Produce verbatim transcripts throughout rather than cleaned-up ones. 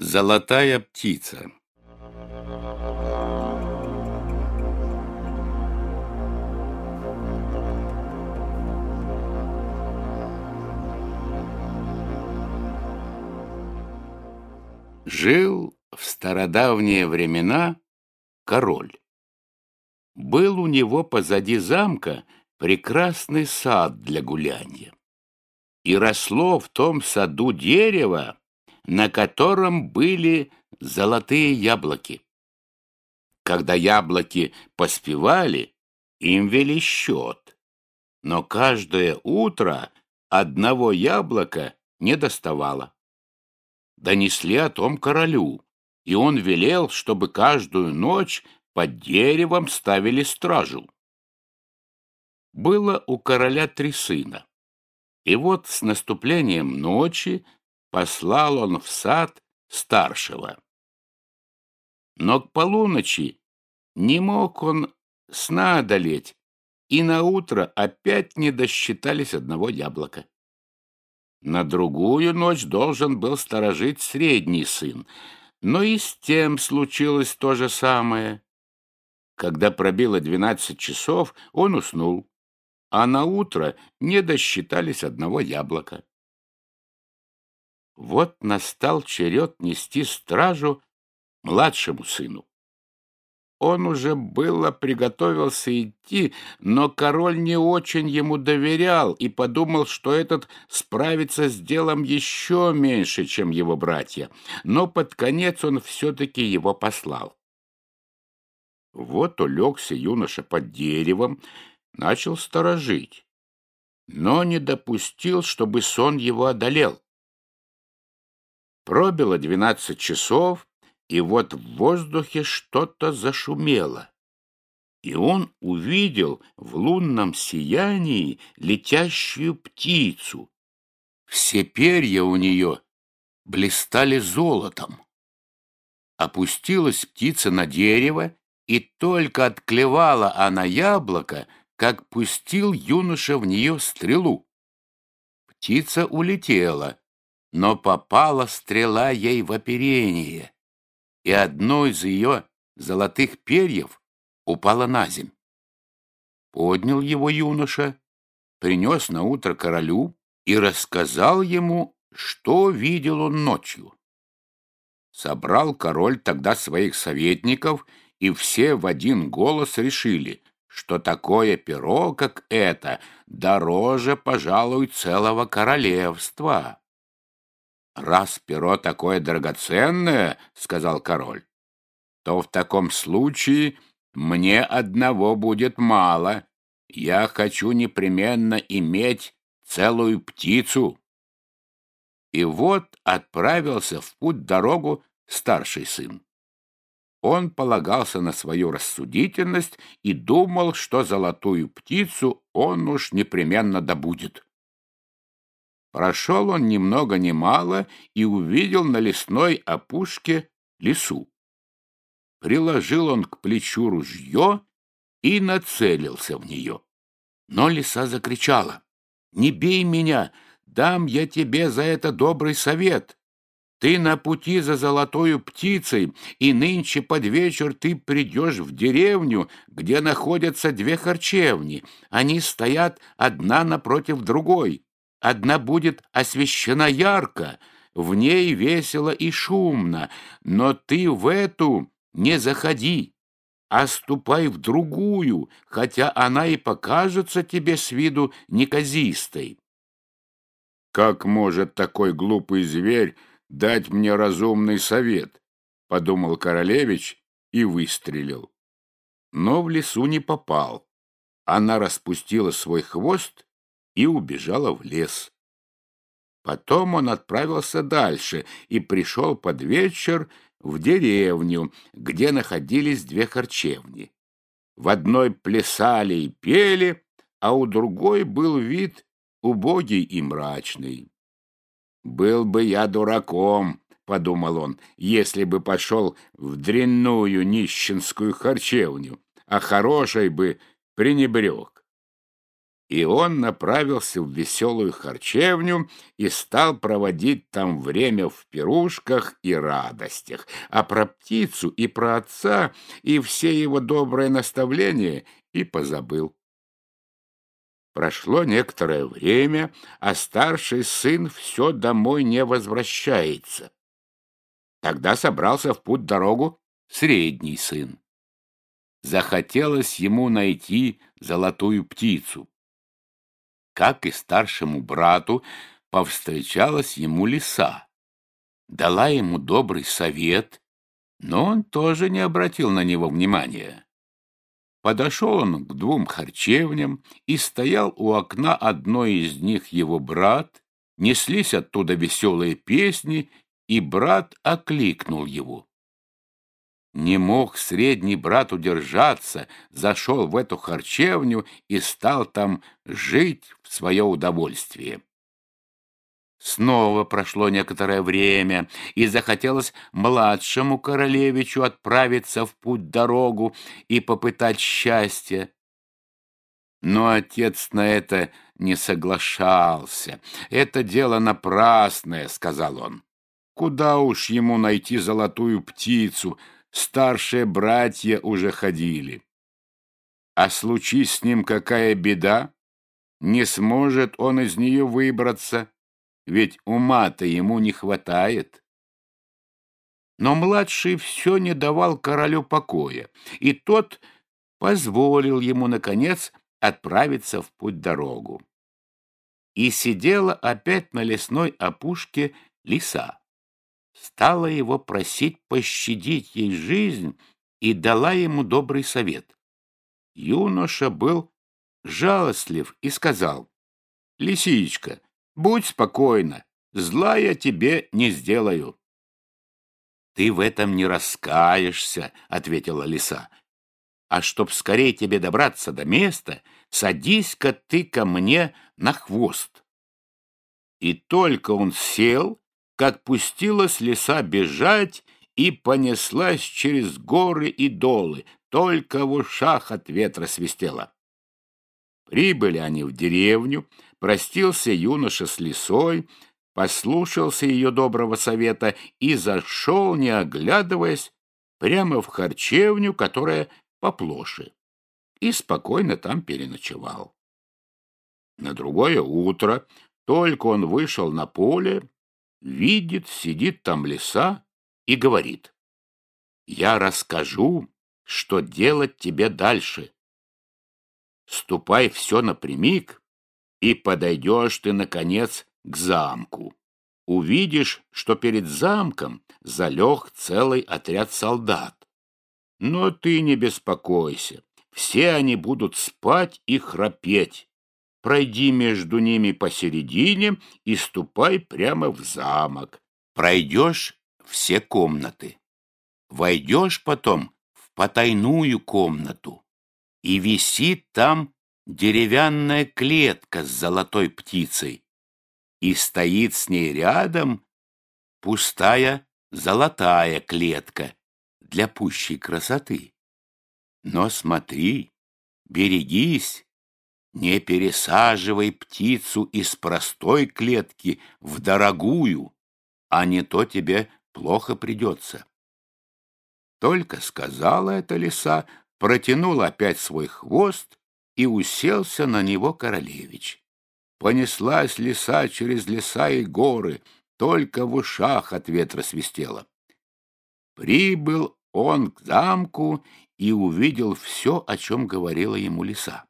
Золотая птица. Жил в стародавние времена король. Был у него позади замка прекрасный сад для гуляния. И росло в том саду дерево, на котором были золотые яблоки. Когда яблоки поспевали, им вели счет, но каждое утро одного яблока не доставало. Донесли о том королю, и он велел, чтобы каждую ночь под деревом ставили стражу. Было у короля три сына, и вот с наступлением ночи послал он в сад старшего. Но к полуночи не мог он сна одолеть, и наутро опять не досчитались одного яблока. На другую ночь должен был сторожить средний сын, но и с тем случилось то же самое. Когда пробило двенадцать часов, он уснул, а наутро не досчитались одного яблока. Вот настал черед нести стражу младшему сыну. Он уже было приготовился идти, но король не очень ему доверял и подумал, что этот справится с делом еще меньше, чем его братья, но под конец он все-таки его послал. Вот улегся юноша под деревом, начал сторожить, но не допустил, чтобы сон его одолел. Пробило двенадцать часов, и вот в воздухе что-то зашумело, и он увидел в лунном сиянии летящую птицу. Все перья у нее блистали золотом. Опустилась птица на дерево, и только отклевала она яблоко, как пустил юноша в нее стрелу. Птица улетела, но попала стрела ей в оперение, и одно из ее золотых перьев упало на земь. Поднял его юноша, принес наутро королю и рассказал ему, что видел он ночью. Собрал король тогда своих советников, и все в один голос решили, что такое перо, как это, дороже, пожалуй, целого королевства. «Раз перо такое драгоценное, — сказал король, — то в таком случае мне одного будет мало. Я хочу непременно иметь целую птицу». И вот отправился в путь-дорогу старший сын. Он полагался на свою рассудительность и думал, что золотую птицу он уж непременно добудет. Прошел он ни много ни мало и увидел на лесной опушке лису. Приложил он к плечу ружье и нацелился в нее. Но лиса закричала: «Не бей меня, дам я тебе за это добрый совет. Ты на пути за золотою птицей, и нынче под вечер ты придешь в деревню, где находятся две харчевни. Они стоят одна напротив другой. Одна будет освещена ярко, в ней весело и шумно, но ты в эту не заходи, а ступай в другую, хотя она и покажется тебе с виду неказистой». «Как может такой глупый зверь дать мне разумный совет?» — подумал королевич и выстрелил. Но в лису не попал. Она распустила свой хвост и убежала в лес. Потом он отправился дальше и пришел под вечер в деревню, где находились две харчевни. В одной плясали и пели, а у другой был вид убогий и мрачный. «Был бы я дураком, — подумал он, — если бы пошел в дрянную нищенскую харчевню, а хорошей бы пренебрег». и он направился в веселую харчевню и стал проводить там время в пирушках и радостях, а про птицу и про отца и все его добрые наставления и позабыл. Прошло некоторое время, а старший сын все домой не возвращается. Тогда собрался в путь-дорогу средний сын. Захотелось ему найти золотую птицу. Как и старшему брату, повстречалась ему лиса. Дала ему добрый совет, но он тоже не обратил на него внимания. Подошел он к двум харчевням и стоял у окна одной из них его брат, неслись оттуда веселые песни, и брат окликнул его. Не мог средний брат удержаться, зашел в эту харчевню и стал там жить в свое удовольствие. Снова прошло некоторое время, и захотелось младшему королевичу отправиться в путь-дорогу и попытать счастья. Но отец на это не соглашался. «Это дело напрасное», — сказал он. «Куда уж ему найти золотую птицу? Старшие братья уже ходили. А случись с ним какая беда, не сможет он из нее выбраться, ведь ума-то ему не хватает». Но младший все не давал королю покоя, и тот позволил ему, наконец, отправиться в путь-дорогу. И сидела опять на лесной опушке лиса. Стала его просить пощадить ей жизнь и дала ему добрый совет. Юноша был жалостлив и сказал: «Лисичка, будь спокойна, зла я тебе не сделаю». «Ты в этом не раскаешься», — ответила лиса. «А чтоб скорее тебе добраться до места, садись-ка ты ко мне на хвост». И только он сел, как пустилась лиса бежать и понеслась через горы и долы, только в ушах от ветра свистело. Прибыли они в деревню, простился юноша с лисой, послушался ее доброго совета и зашел, не оглядываясь, прямо в харчевню, которая поплоше, и спокойно там переночевал. На другое утро только он вышел на поле, видит, сидит там лиса и говорит: «Я расскажу, что делать тебе дальше. Ступай все напрямик, и подойдешь ты, наконец, к замку. Увидишь, что перед замком залег целый отряд солдат. Но ты не беспокойся, все они будут спать и храпеть. Пройди между ними посередине и ступай прямо в замок. Пройдешь все комнаты. Войдешь потом в потайную комнату, и висит там деревянная клетка с золотой птицей, и стоит с ней рядом пустая золотая клетка для пущей красоты. Но смотри, берегись, не пересаживай птицу из простой клетки в дорогую, а не то тебе плохо придется». Только сказала эта лиса, протянула опять свой хвост, и уселся на него королевич. Понеслась лиса через леса и горы, только в ушах от ветра свистело. Прибыл он к замку и увидел все, о чем говорила ему лиса.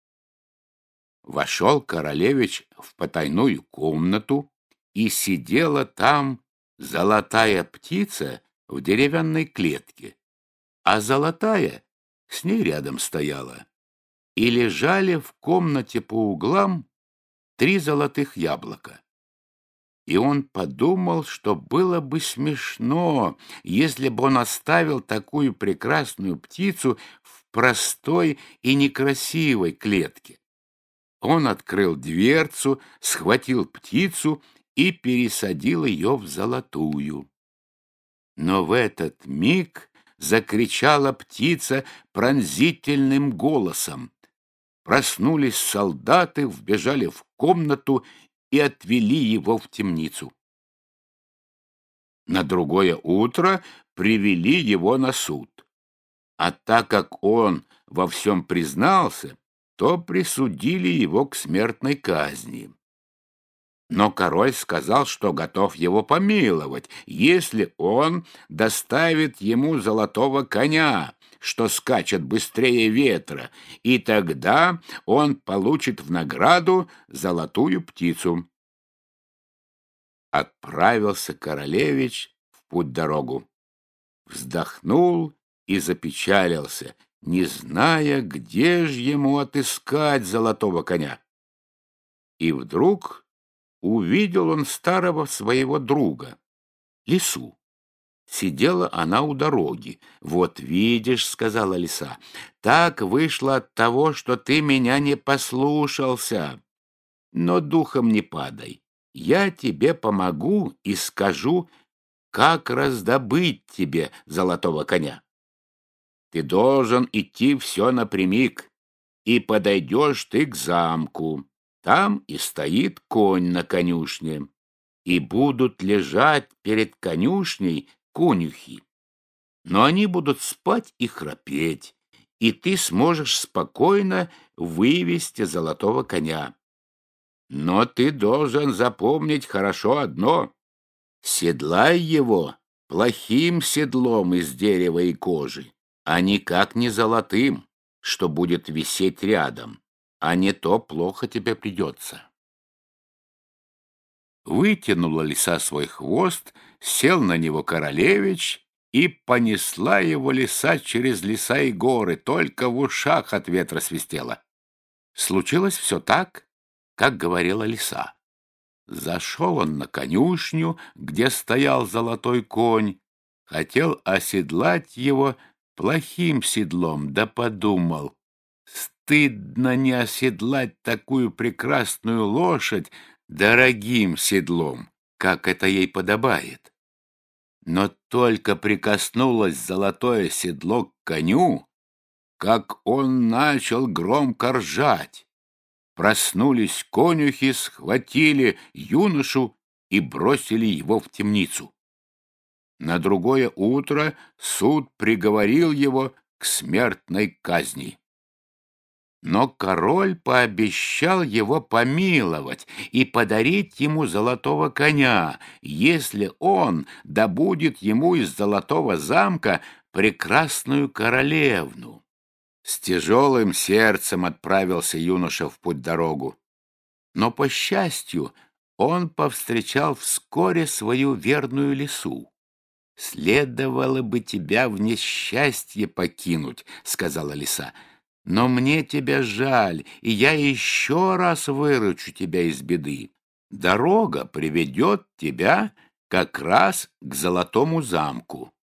Вошел королевич в потайную комнату, и сидела там золотая птица в деревянной клетке, а золотая с ней рядом стояла, и лежали в комнате по углам три золотых яблока. И он подумал, что было бы смешно, если бы он оставил такую прекрасную птицу в простой и некрасивой клетке. Он открыл дверцу, схватил птицу и пересадил ее в золотую. Но в этот миг закричала птица пронзительным голосом: Проснулись солдаты, вбежали в комнату и отвели его в темницу. На другое утро привели его на суд. А так как он во всем признался, то присудили его к смертной казни. Но король сказал, что готов его помиловать, если он доставит ему золотого коня, что скачет быстрее ветра, и тогда он получит в награду золотую птицу. Отправился королевич в путь-дорогу, вздохнул и запечалился, не зная, где ж ему отыскать золотого коня. И вдруг увидел он старого своего друга, лису. Сидела она у дороги. «Вот видишь, — сказала лиса, — так вышло от того, что ты меня не послушался. Но духом не падай. Я тебе помогу и скажу, как раздобыть тебе золотого коня. Ты должен идти все напрямик, и подойдешь ты к замку. Там и стоит конь на конюшне, и будут лежать перед конюшней конюхи. Но они будут спать и храпеть, и ты сможешь спокойно вывести золотого коня. Но ты должен запомнить хорошо одно: седлай его плохим седлом из дерева и кожи, а никак не золотым, что будет висеть рядом, а не то плохо тебе придется». Вытянула лиса свой хвост, сел на него королевич, и понесла его лиса через леса и горы, только в ушах от ветра свистело. Случилось все так, как говорила лиса. Зашел он на конюшню, где стоял золотой конь, хотел оседлать его плохим седлом, да подумал: стыдно не оседлать такую прекрасную лошадь дорогим седлом, как это ей подобает. Но только прикоснулось золотое седло к коню, как он начал громко ржать. Проснулись конюхи, схватили юношу и бросили его в темницу. На другое утро суд приговорил его к смертной казни. Но король пообещал его помиловать и подарить ему золотого коня, если он добудет ему из золотого замка прекрасную королевну. С тяжелым сердцем отправился юноша в путь-дорогу. Но, по счастью, он повстречал вскоре свою верную лису. «Следовало бы тебя в несчастье покинуть, — сказала лиса, — но мне тебя жаль, и я еще раз выручу тебя из беды. Дорога приведет тебя как раз к золотому замку.